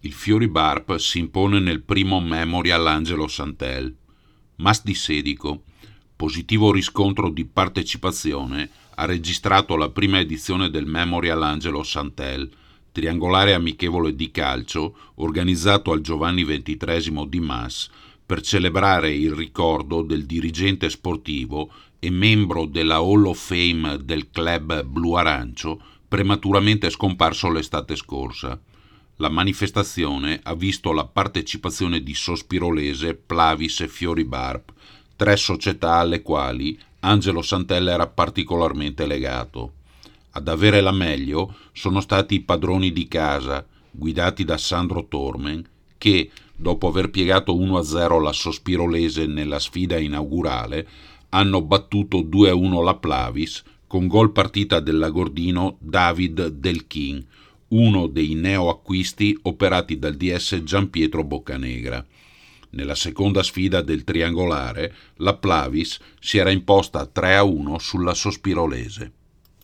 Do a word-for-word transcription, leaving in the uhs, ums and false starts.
il Fiori Barp si impone nel primo Memorial Angelo Santel. Mas di Sedico, positivo riscontro di partecipazione, ha registrato la prima edizione del Memorial Angelo Santel, triangolare amichevole di calcio organizzato al Giovanni ventitreesimo di Mas per celebrare il ricordo del dirigente sportivo e membro della Hall of Fame del club blu-arancio prematuramente scomparso l'estate scorsa. La manifestazione ha visto la partecipazione di Sospirolese, Plavis e Fiori Barp, tre società alle quali Angelo Santel era particolarmente legato. Ad avere la meglio sono stati i padroni di casa, guidati da Sandro Tormen, che, dopo aver piegato uno a zero la Sospirolese nella sfida inaugurale, hanno battuto due a uno la Plavis con gol partita dell'agordino David Delchin, uno dei neoacquisti operati dal D S Giampietro Boccanegra. Nella seconda sfida del triangolare, la Plavis si era imposta tre a uno sulla Sospirolese.